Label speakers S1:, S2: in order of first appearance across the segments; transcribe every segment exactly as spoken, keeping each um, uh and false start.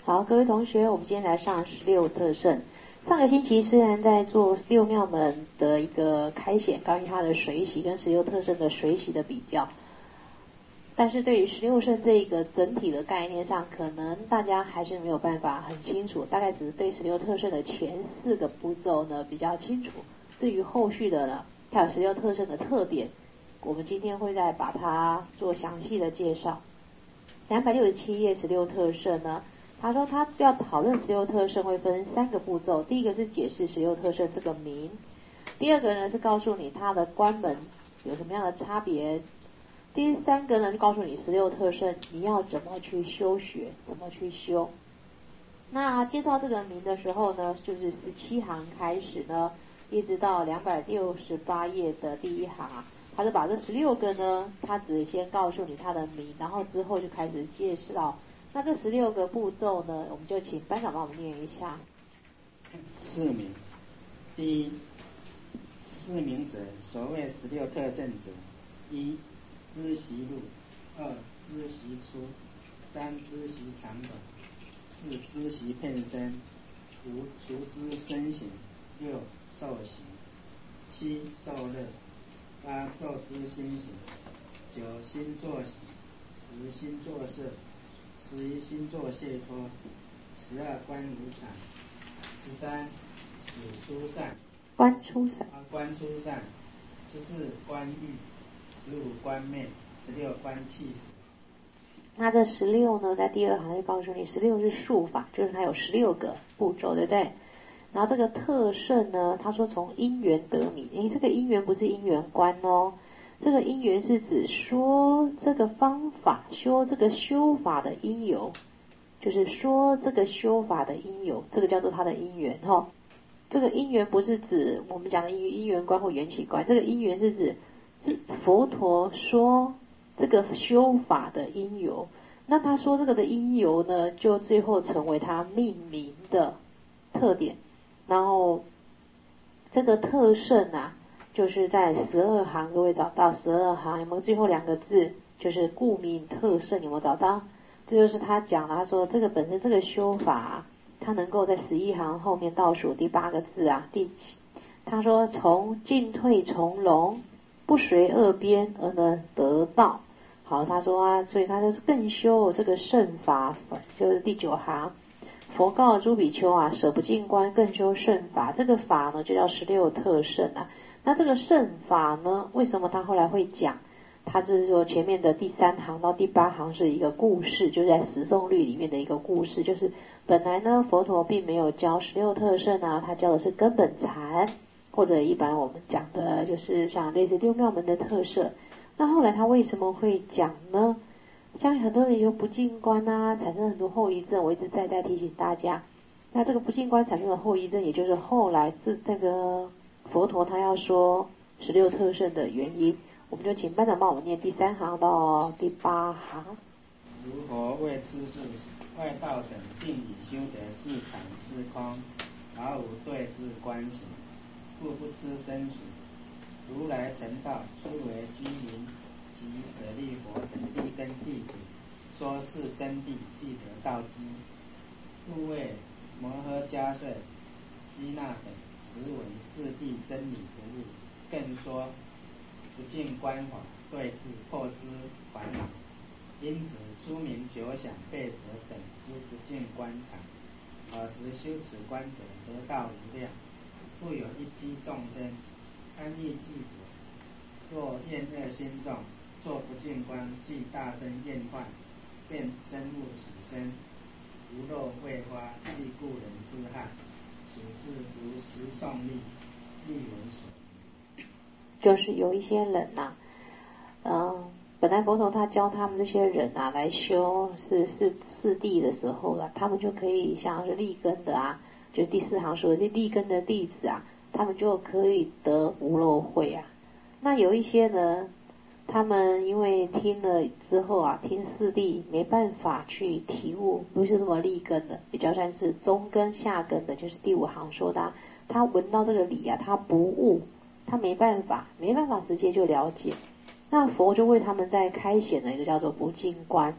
S1: 好，各位同学，我们今天来上十六特胜。上个星期虽然在做十六妙门的一个开显，关于它的水洗跟十六特胜的水洗的比较，但是对于十六胜这一个整体的概念上，可能大家还是没有办法很清楚，大概只是对十六特胜的前四个步骤呢比较清楚。至于后续的呢，还有十六特胜的特点，我们今天会再把它做详细的介绍。两百六十七页十六特胜呢，他说他要讨论十六特胜会分三个步骤，第一个是解释十六特胜这个名，第二个呢是告诉你它的关门有什么样的差别，第三个呢就告诉你十六特胜你要怎么去修学，怎么去修。那介绍这个名的时候呢，就是十七行开始呢，一直到两百六十八页的第一行啊，他是把这十六个呢，他只先告诉你它的名，然后之后就开始介绍。那这十六个步骤呢，我们就请班长帮我们念一下。
S2: 四名，第一，四名者，所谓十六特胜者：一、知习路；二、知习出；三、知习长短；四、知习片身；五、除之身形；六、受习；七、受乐；八、受之心行；九、心作喜；十、心作色；十一、心作解脱；十二、观无常；十三、始出善；
S1: 观出善；
S2: 观出善；十四、观欲；十五、观昧；十六、观气死。
S1: 那这十六呢，在第二行就告诉你，十六是术法，就是它有十六个步骤，对不对？然后这个特胜呢，他说从因缘得名，诶，这个因缘不是因缘观哦，这个因缘是指说这个方法修这个修法的因由，就是说这个修法的因由，这个叫做它的因缘哈、哦。这个因缘不是指我们讲的因缘观或缘起观，这个因缘是指是佛陀说这个修法的因由。那他说这个的因由呢，就最后成为他命名的特点。然后这个特胜啊，就是在十二行，各位找到十二行有没有最后两个字，就是故名特胜，有没有找到？这就是他讲的，他说这个本身这个修法、啊，他能够在十一行后面倒数第八个字啊，第七，他说从进退从容，不随恶边而能得道。好，他说啊，所以他就是更修这个圣法，就是第九行。佛告诸比丘啊，舍不净观，更修圣法。这个法呢，就叫十六特胜啊。那这个圣法呢，为什么他后来会讲？他就是说前面的第三行到第八行是一个故事，就是在十颂律里面的一个故事，就是本来呢佛陀并没有教十六特胜啊，他教的是根本禅，或者一般我们讲的就是像类似六妙门的特色。那后来他为什么会讲呢？像很多人有不净观啊，产生很多后遗症，我一直在在提醒大家。那这个不净观产生的后遗症，也就是后来是那个佛陀他要说十六特胜的原因。我们就请班长帮我们念第三行到第八行。
S2: 如何谓知是外道等定以修得是常是空，而无对治观行，故不知生死。如来成道，初为居民及舍利佛等立根弟子，说是真谛，即得道机。故谓摩诃迦叶、希那等直闻是谛真理不误，更说不净观法，对治破之烦恼。因此出名久想被舍等之不净观场，尔时修此观者得道无量，复有一机众生安逸寂久。若厌恶心重，作不净观，即大声厌患，便憎恶此身，如肉未花，即故人之害。此事如实诵历，历闻所。
S1: 就是有一些人呐、啊，嗯，本来佛陀他教他们这些人啊来修是是四谛的时候了，他们就可以像是立根的啊，就是第四行说的立根的弟子啊，他们就可以得无漏慧啊。那有一些呢，他们因为听了之后啊，听四谛没办法去体悟，不是这么立根的，比较算是中根下根的，就是第五行说的、啊，他闻到这个理啊，他不悟，他没办法，没办法直接就了解。那佛就为他们在开显了一个叫做不净观。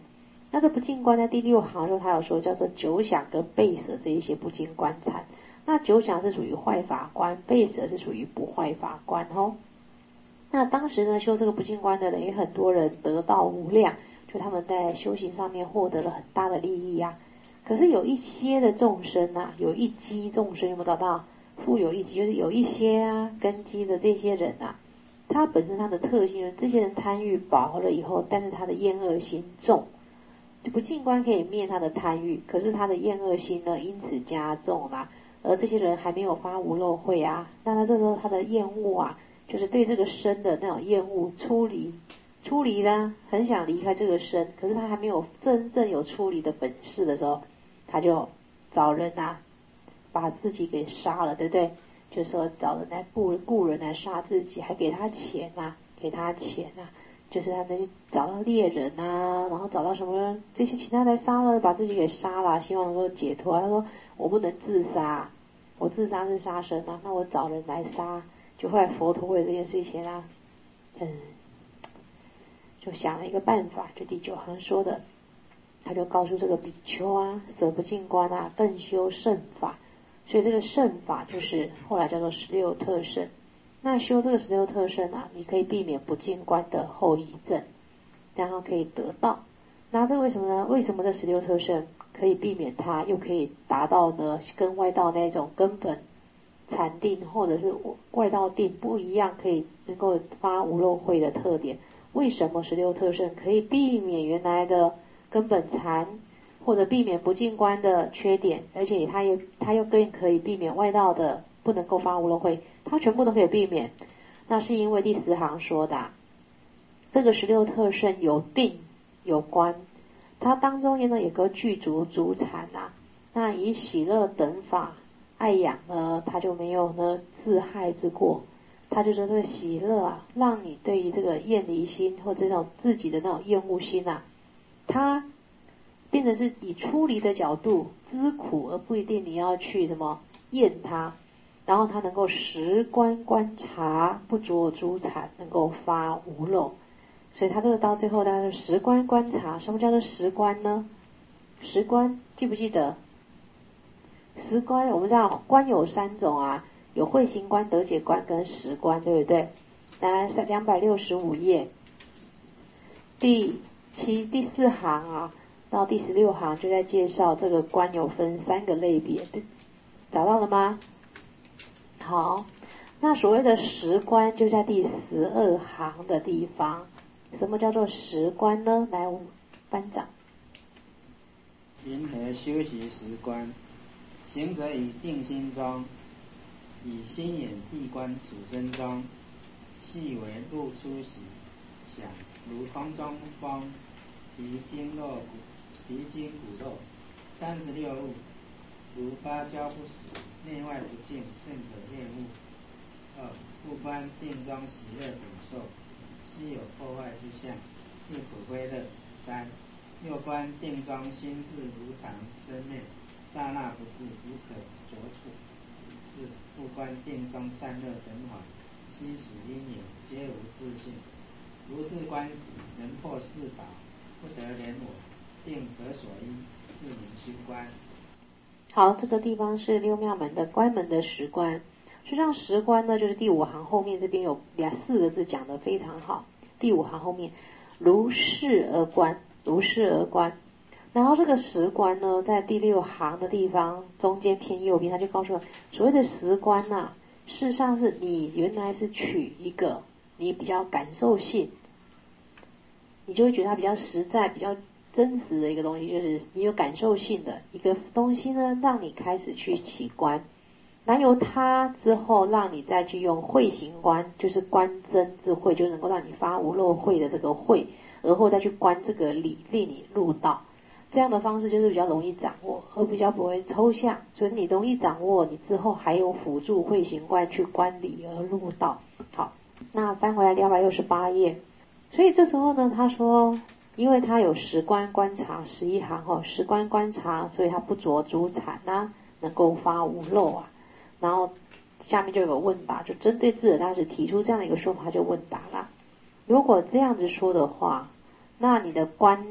S1: 那这不净观在第六行的时候，他有说叫做九想跟背舍这一些不净观禅。那九想是属于坏法观，背舍是属于不坏法观哦。那当时呢，修这个不净观的人，也很多人得道无量，就他们在修行上面获得了很大的利益啊。可是有一些的众生啊，有一机众生，有没有找到？富有一机，就是有一些啊根基的这些人啊，他本身他的特性，这些人贪欲饱了以后，但是他的厌恶心重。不净观可以灭他的贪欲，可是他的厌恶心呢，因此加重啦。而这些人还没有发无漏慧啊，那他这时候他的厌恶啊，就是对这个身的那种厌恶，出离，出离啦，很想离开这个身，可是他还没有真正有出离的本事的时候，他就找人啊，把自己给杀了，对不对？就说找人来雇雇人来杀自己，还给他钱啊，给他钱啊。就是他们找到猎人啊，然后找到什么这些其他来杀了，把自己给杀了，希望能够解脱。他说我不能自杀，我自杀是杀生啊，那我找人来杀。就后来佛陀为了这件事情啊，嗯，就想了一个办法，就第九行说的，他就告诉这个比丘啊，舍不净观啊，更修胜法。所以这个胜法就是后来叫做十六特胜。那修这个十六特胜啊，你可以避免不净观的后遗症，然后可以得到。那这为什么呢？为什么这十六特胜可以避免它，又可以达到呢跟外道那种根本禅定或者是外道定不一样，可以能够发无漏慧的特点？为什么十六特胜可以避免原来的根本禅，或者避免不净观的缺点，而且它也它又更可以避免外道的不能够发无漏慧？它全部都可以避免，那是因为第十行说的、啊，这个十六特胜有定有观，它当中呢有个具足足禅啊，那以喜乐等法爱养呢，它就没有呢自害之过，它就是这个喜乐啊，让你对于这个厌离心或者这种自己的那种厌恶心啊，它变成是以出离的角度知苦，而不一定你要去什么厌它。然后他能够实观观察，不着诸禅，能够发无漏。所以他这个到最后，大家就实观观察。什么叫做实观呢？实观记不记得？实观我们知道观有三种啊，有慧行观、得解观跟实观，对不对？来，两百六十五页，第七第四行啊，到第十六行就在介绍这个观有分三个类别，找到了吗？好，那所谓的实观就在第十二行的地方。什么叫做实观呢？来，班长。
S2: 云何修习实观？行者以定心中，以心眼地观此身中，细为露出喜想，如空中风，皮筋肉骨，皮筋骨肉，三十六物，如芭蕉不死，内外不净，甚可厌恶。二、不观定中喜乐等受，悉有破坏之相，是可归乐。三、又观定中心事如常生灭，刹那不至，无可着处。四、不观定中善恶等法，悉属因缘，皆无自性。如是观时，能破四宝，不得人我，定何所依？是名修观。
S1: 好，这个地方是六妙门的观门的实观。实际上实观呢，就是第五行后面这边有两四个字讲得非常好。第五行后面，如是而观，如是而观。然后这个实观呢，在第六行的地方中间偏右边，他就告诉我，所谓的实观呐、啊，事实上是你原来是取一个你比较感受性，你就会觉得它比较实在、比较真实的一个东西，就是你有感受性的一个东西呢，让你开始去起观。然由它之后，让你再去用慧行观，就是观真智慧，就能够让你发无漏慧的这个慧，而后再去观这个理，令你入道。这样的方式就是比较容易掌握，而比较不会抽象。所以你容易掌握，你之后还有辅助慧行观去观理而入道。好，那翻回来两百六十八页。所以这时候呢，他说，因为他有实观观察十一行哦，实观观察，所以他不着诸禅啊，能够发无漏啊。然后下面就有个问答，就针对智者大师提出这样的一个说法，就问答啦。如果这样子说的话，那你的观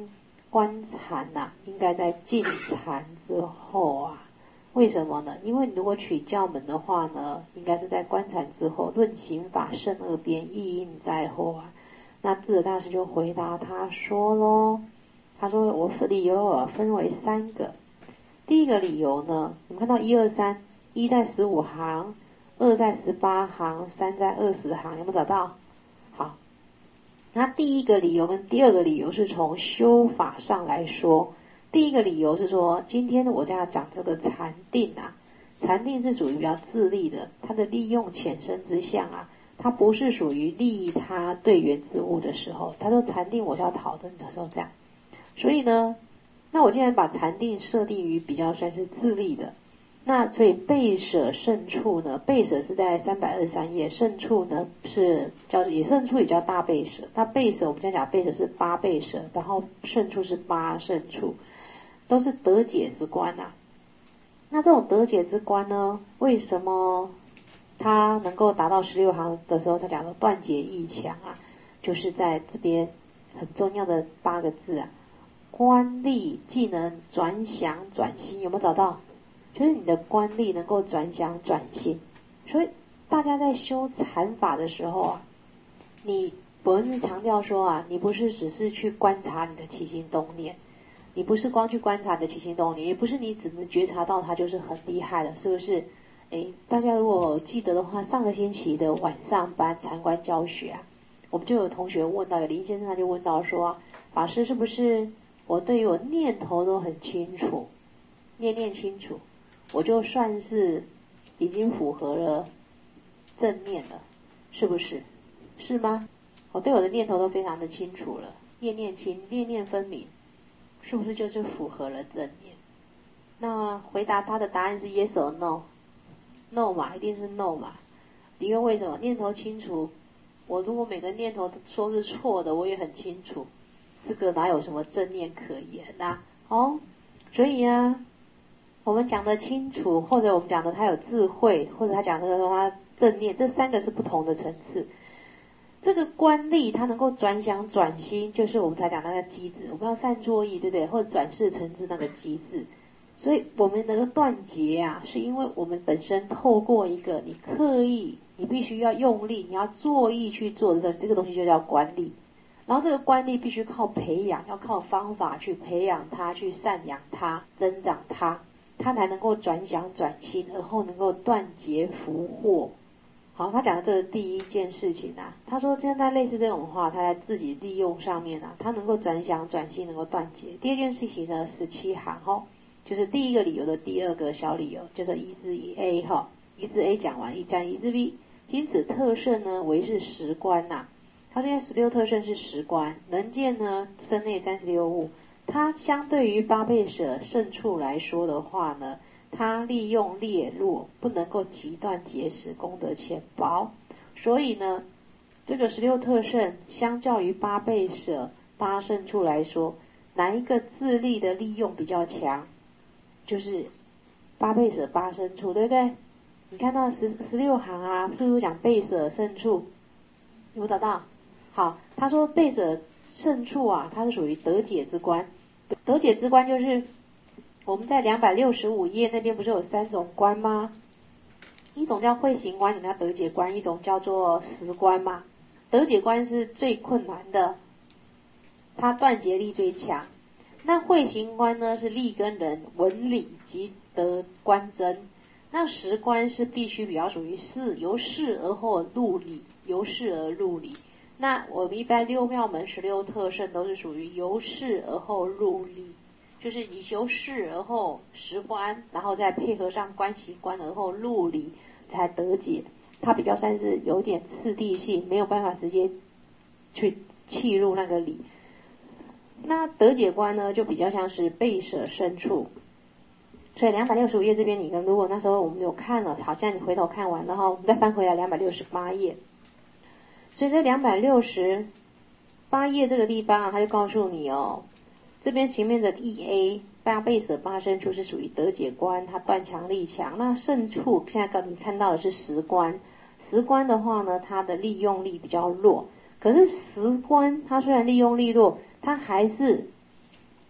S1: 观禅呐、啊，应该在进禅之后啊。为什么呢？因为你如果取教门的话呢，应该是在观禅之后，论刑法胜二边，意应在后啊。那智者大师就回答他说咯，他说我理由啊分为三个。第一个理由呢，你们看到一二三，一在十五行，二在十八行，三在二十行，有没有找到？好，那第一个理由跟第二个理由是从修法上来说。第一个理由是说，今天我要讲这个禅定啊，禅定是属于比较自利的，它的利用浅深之相啊，它不是属于利他对缘之物的时候。他说禅定我是要讨论的时候这样，所以呢，那我既然把禅定设定于比较算是自利的，那所以备舍胜处呢，备舍是在三百二十三页，胜处呢是叫也胜处也叫大备舍，那备舍我们现在讲备舍是八备舍，然后胜处是八胜处。都是得解之观啊。那这种得解之观呢，为什么它能够达到十六行的时候，他讲的断解义强啊，就是在这边很重要的八个字啊，观力既能转想转心，有没有找到？就是你的观力能够转想转心。所以大家在修禅法的时候啊，你我是强调说啊，你不是只是去观察你的起心动念。你不是光去观察你的起心动念，也不是你只能觉察到它就是很厉害了，是不是？诶，大家如果记得的话，上个星期的晚上班禅观教学啊，我们就有同学问到，有林先生他就问到说，法师是不是我对于我念头都很清楚，念念清楚，我就算是已经符合了正念了，是不是？是吗？我对我的念头都非常的清楚了，念念清，念念分明。是不是就是符合了正念？那回答他的答案是 yes or no？ no 嘛，一定是 no 嘛。因为为什么？念头清楚，我如果每个念头说是错的，我也很清楚，这个哪有什么正念可言啊？哦，所以啊，我们讲的清楚，或者我们讲的他有智慧，或者他讲的他正念，这三个是不同的层次。这个观力它能够转想转心，就是我们才讲那个机制，我们要善作意，对不对？或者转世成智那个机制。所以我们能够断结啊，是因为我们本身透过一个你刻意，你必须要用力，你要作意去做的这个东西就叫观力。然后这个观力必须靠培养，要靠方法去培养它，去赡养它，增长它，它才能够转想转心，而后能够断结福祸。好，他讲的这是第一件事情啊。他说，现在类似这种话，他在自己利用上面啊，他能够转想转心，能够断结。第二件事情呢，十七行哈，就是第一个理由的第二个小理由，就是一至一 A 哈，一至 A 讲完，一讲一至 B。今此特胜呢，为是十观呐、啊。他现在十六特胜是十观，能见呢身内三十六物。它相对于八倍舍胜处来说的话呢，它利用劣弱，不能够极断结实，功德浅薄。所以呢，这个十六特胜相较于八倍舍八胜处来说，哪一个自利的利用比较强？就是八倍舍八胜处，对不对？你看到十十六行啊，是不是讲倍舍胜处？有没有找到？好，他说倍舍胜处啊，它是属于得解之观。得解之观就是我们在两百六十五页那边不是有三种观吗？一种叫慧行观，一种叫得解观，一种叫做实观嘛。得解观是最困难的，它断结力最强。那慧行观呢，是立根人闻理即得观真。那实观是必须比较属于事，由事而后入理，由事而入理。那我们一般六妙门十六特胜都是属于由事而后入理，就是你由事而后实观，然后再配合上观行观而后入理才得解。它比较算是有点次第性，没有办法直接去契入那个理。那得解观呢，就比较像是倍舍胜处。所以两百六十五页这边，你跟如果那时候我们有看了，好像你回头看完，然后我们再翻回来两百六十八页。所以在两百六十八页这个地方啊，他就告诉你哦，这边前面的一 A 八倍舍八胜处是属于得解观，它断强力强。那胜处现在你看到的是实观，实观的话呢，它的利用力比较弱。可是实观它虽然利用力弱，它还是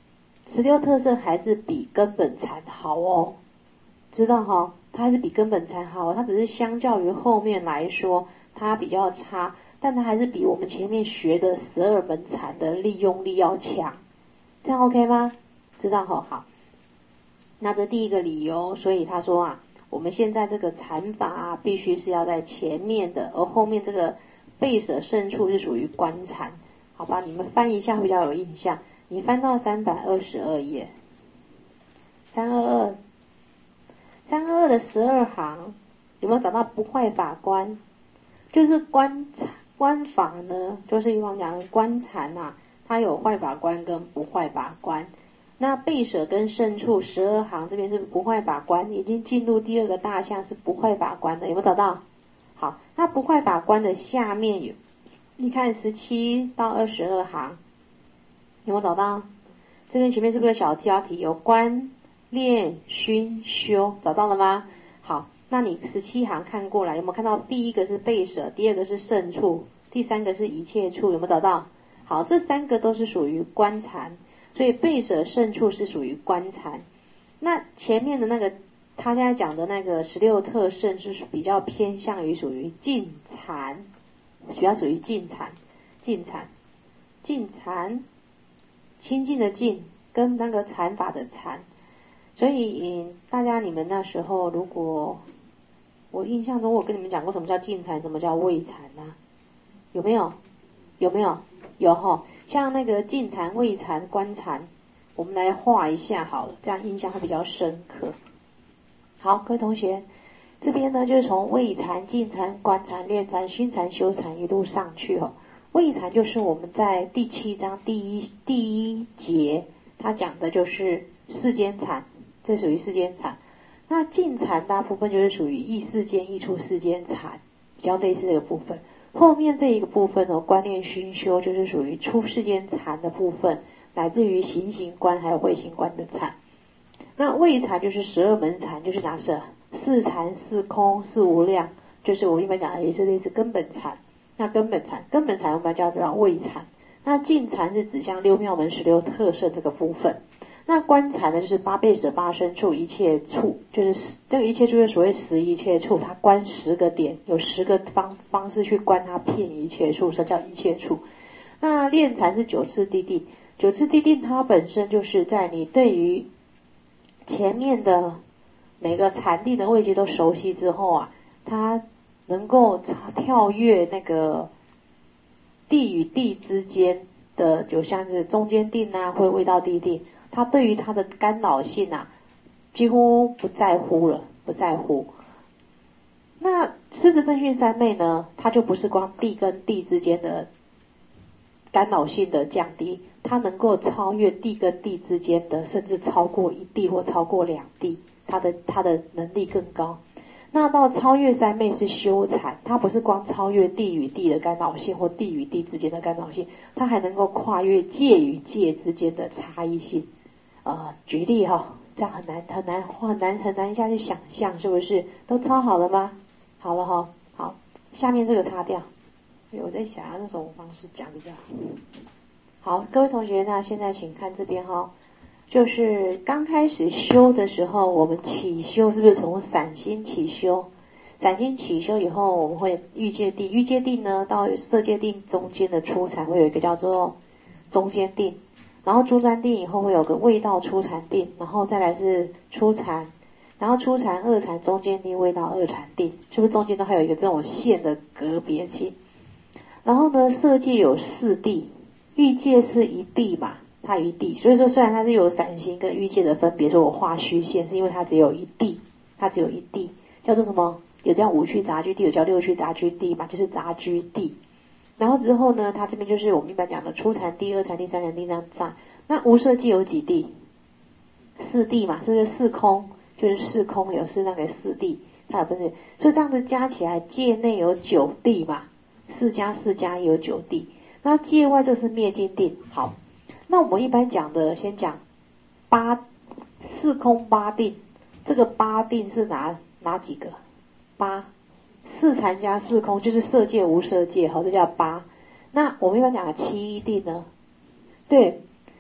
S1: 十六特胜还是比根本禅好哦，知道哈？它还是比根本禅好，它只是相较于后面来说它比较差，但它还是比我们前面学的十二门禅的利用力要强，这样 OK 吗？知道哈？好，那这第一个理由，所以他说啊，我们现在这个禅法啊，必须是要在前面的，而后面这个背舍胜处是属于观禅，好吧？你们翻一下比较有印象，你翻到三百二十二页，三二二。三二二的十二行有没有找到不坏法观？就是观观法呢，就是以往讲的观禅啊，它有坏法观跟不坏法观。那背舍跟胜处十二行这边是不坏法观，已经进入第二个大项是不坏法观的，有没有找到？好，那不坏法观的下面有，你看十七到二十二行有没有找到？这边前面是不是有小标题有观练熏修，找到了吗？好，那你十七行看过来，有没有看到第一个是背舍，第二个是胜处，第三个是一切处，有没有找到？好，这三个都是属于观禅，所以背舍胜处是属于观禅。那前面的那个他现在讲的那个十六特胜是比较偏向于属于静禅，比较属于静禅，静禅，静禅，清净的静跟那个禅法的禅。所以大家你们那时候，如果我印象中我跟你们讲过什么叫静禅，什么叫味禅啊？有没有？有没有？有齁。像那个静禅、味禅、观禅，我们来画一下好了，这样印象会比较深刻。好，各位同学，这边呢就是从味禅、静禅、观禅、练禅、熏禅、修禅一路上去哦。味禅就是我们在第七章第一第一节，他讲的就是世间禅。这属于世间禅，那静禅大部分就是属于异世间、异处世间禅，比较类似这个部分。后面这一个部分呢，观念熏修就是属于出世间禅的部分，乃至于行行观还有会行观的禅。那味禅就是十二门禅，就是哪是四禅、四空、四无量，就是我一般讲的也是类似根本禅。那根本禅，根本禅我们叫做味禅。那静禅是指向六妙门十六特胜这个部分。那观禅呢，就是八背舍、八胜处、一切处，就是这个一切处就是所谓十一切处，它观十个点，有十个方方式去观它遍一切处，这叫一切处。那练禅是九次地定，九次地定它本身就是在你对于前面的每个禅定的位阶都熟悉之后啊，它能够跳跃那个地与地之间的，就像是中间定啊，或味道地定。他对于他的干扰性啊，几乎不在乎了，不在乎。那狮子奋迅三昧呢，它就不是光地跟地之间的干扰性的降低，它能够超越地跟地之间的，甚至超过一地或超过两地，它的它的能力更高。那到超越三昧是修禅，它不是光超越地与地的干扰性或地与地之间的干扰性，它还能够跨越界与界之间的差异性。呃，举例哈、哦，这样很难很难很难很难一下去想象，是不是？都抄好了吗？好了哈、哦，好，下面这个擦掉。我在想要那种方式讲比较好。好，各位同学，那现在请看这边哈、哦，就是刚开始修的时候，我们起修是不是从散心起修？散心起修以后，我们会欲界定，欲界定呢到色界定中间的初禅会有一个叫做中间定。然后初禅定以后会有个味道初禅定，然后再来是初禅，然后初禅、二禅、中间定、味道二禅定，是不是中间都还有一个这种线的隔别性？然后呢，色界有四地，欲界是一地嘛，它一地，所以说虽然它是有散心跟欲界的分别，说我画虚线是因为它只有一地，它只有一地，叫做什么？有叫五趣杂居地，有叫六趣杂居地嘛，就是杂居地。然后之后呢，它这边就是我们一般讲的初禅地、二禅地、三禅地这样占。那无色界有几地？四地嘛，是不是四空？就是四空有是那个四地，它有分别。所以这样子加起来，界内有九地嘛，四加四加一有九地。那界外这是灭尽定。好，那我们一般讲的，先讲八四空八定。这个八定是哪哪几个？八。四禅加四空就是色界无色界，好，这叫八。那我们一般讲的七定呢？对，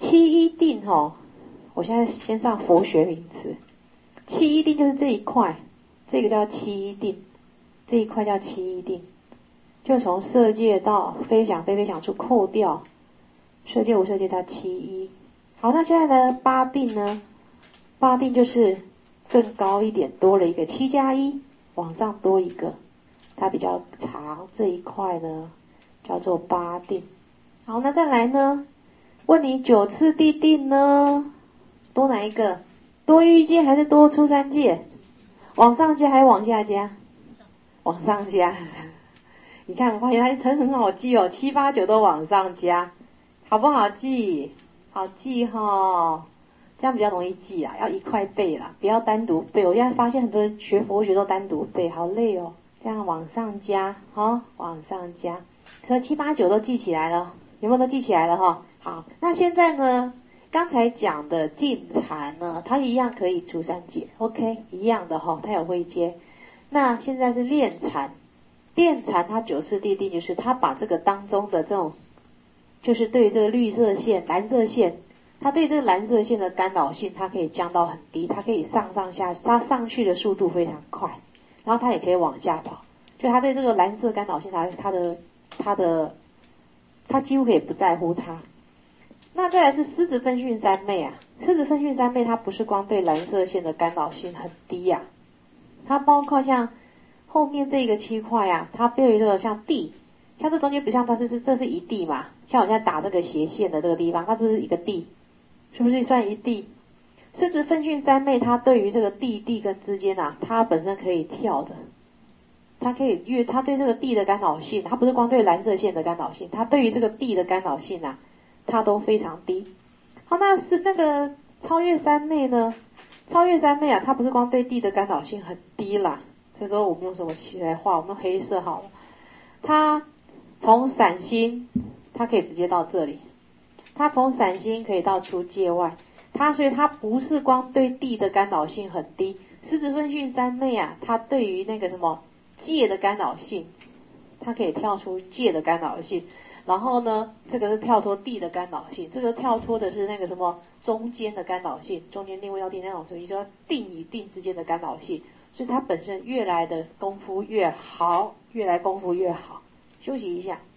S1: 七一定哦，我现在先上佛学名词。七一定就是这一块，这个叫七一定，这一块叫七一定，就从色界到非想非非想处扣掉，色界无色界叫七一。好，那现在呢八定呢？八定就是更高一点，多了一个七加一，往上多一个，它比较长，这一块呢叫做八定。好，那再来呢？问你九次地定呢？多哪一个？多欲界还是多出三界？往上加还是往下加？往上加。你看，我发现它很很好记哦，七八九都往上加，好不好记？好记哈、哦，这样比较容易记啊，要一块背啦，不要单独背。我现在发现很多人学佛学都单独背，好累哦。这样往上加，好、哦，往上加，可七八九都记起来了，有没有都记起来了哈？好，那现在呢？刚才讲的净禅呢，它一样可以出三界 ，OK， 一样的哈，它有位阶。那现在是炼禅，炼禅它九次地定就是它把这个当中的这种，就是对这个绿色线、蓝色线，它对这个蓝色线的干扰性，它可以降到很低，它可以上上下，它上去的速度非常快，然后它也可以往下跑，就它对这个蓝色干扰性，它它的它的它几乎可以不在乎它。那再来是狮子分训三昧啊，狮子分训三昧它不是光对蓝色线的干扰性很低呀、啊，它包括像后面这个区块啊，它对于这个像地，像这中间不像它是是这是一地嘛，像我现在打这个斜线的这个地方，它是不是一个地？是不是算一地？狮子分训三昧它对于这个地地跟之间啊，它本身可以跳的，它可以越它对这个地的干扰性，它不是光对蓝色线的干扰性，它对于这个地的干扰性啊。它都非常低。好，那是那个超越三昧呢？超越三昧啊，它不是光对地的干扰性很低啦。这时候我们用什么漆来画？我们用黑色好了。它从散心，它可以直接到这里。它从散心可以到出界外。它所以它不是光对地的干扰性很低。狮子分训三昧啊，它对于那个什么界的干扰性，它可以跳出界的干扰性。然后呢，这个是跳脱地的干扰性，这个跳脱的是那个什么中间的干扰性，中间定位要定那种，所以说定与定之间的干扰性，所以它本身越来的功夫越好，越来功夫越好。休息一下。